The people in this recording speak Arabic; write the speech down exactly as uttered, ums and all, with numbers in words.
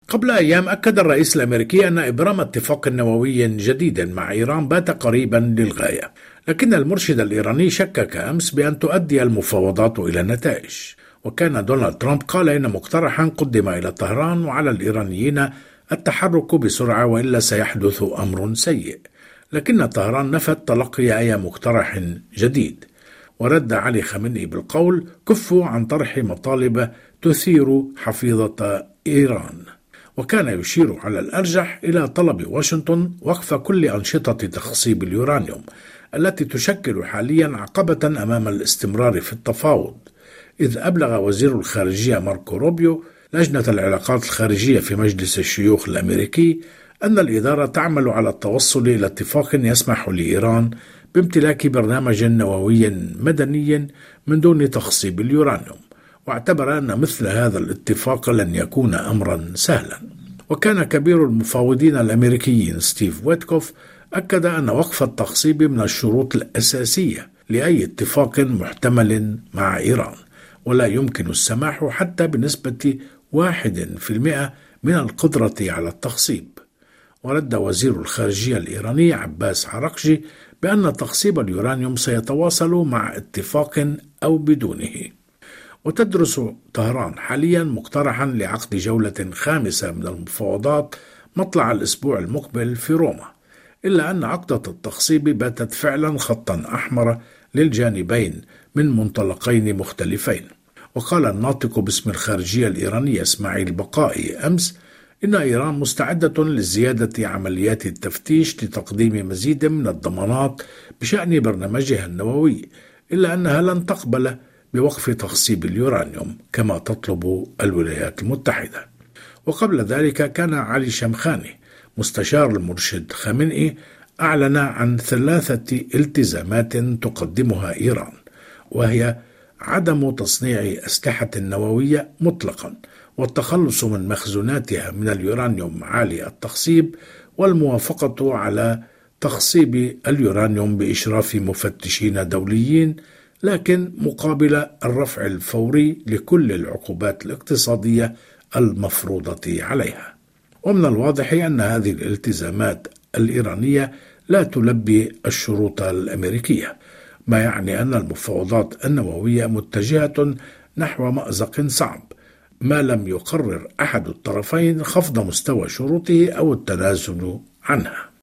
قبل أيام أكد الرئيس الأمريكي أن إبرام اتفاق نووي جديد مع إيران بات قريبا للغاية، لكن المرشد الإيراني شكك أمس بأن تؤدي المفاوضات إلى نتائج. وكان دونالد ترامب قال إن مقترحا قدم إلى طهران وعلى الإيرانيين التحرك بسرعة وإلا سيحدث أمر سيء، لكن طهران نفت تلقي أي مقترح جديد. ورد علي خامنئي بالقول: كفوا عن طرح مطالب تثير حفيظة إيران. وكان يشير على الأرجح إلى طلب واشنطن وقف كل أنشطة تخصيب اليورانيوم التي تشكل حاليا عقبة أمام الاستمرار في التفاوض، إذ أبلغ وزير الخارجية ماركو روبيو لجنة العلاقات الخارجية في مجلس الشيوخ الأمريكي أن الإدارة تعمل على التوصل إلى اتفاق يسمح لإيران بامتلاك برنامج نووي مدني من دون تخصيب اليورانيوم، واعتبر أن مثل هذا الاتفاق لن يكون أمرا سهلا. وكان كبير المفاوضين الأمريكيين ستيف ويتكوف أكد أن وقف التخصيب من الشروط الأساسية لأي اتفاق محتمل مع إيران، ولا يمكن السماح حتى بنسبة واحد في المئة من القدرة على التخصيب. ورد وزير الخارجية الإيراني عباس عراقجي بأن تخصيب اليورانيوم سيتواصل مع اتفاق أو بدونه. وتدرس طهران حاليا مقترحا لعقد جولة خامسة من المفاوضات مطلع الأسبوع المقبل في روما، إلا أن عقدة التخصيب باتت فعلا خطا أحمر للجانبين من منطلقين مختلفين. وقال الناطق باسم الخارجية الإيرانية إسماعيل بقائي أمس إن إيران مستعدة لزيادة عمليات التفتيش لتقديم مزيد من الضمانات بشأن برنامجها النووي، إلا أنها لن تقبل بوقف تخصيب اليورانيوم كما تطلب الولايات المتحدة. وقبل ذلك كان علي شمخاني مستشار المرشد خامنئي أعلن عن ثلاثة التزامات تقدمها إيران، وهي عدم تصنيع أسلحة نووية مطلقا، والتخلص من مخزوناتها من اليورانيوم عالي التخصيب، والموافقة على تخصيب اليورانيوم بإشراف مفتشين دوليين، لكن مقابل الرفع الفوري لكل العقوبات الاقتصادية المفروضة عليها. ومن الواضح أن هذه الالتزامات الإيرانية لا تلبي الشروط الأمريكية، ما يعني أن المفاوضات النووية متجهة نحو مأزق صعب ما لم يقرر أحد الطرفين خفض مستوى شروطه أو التنازل عنها.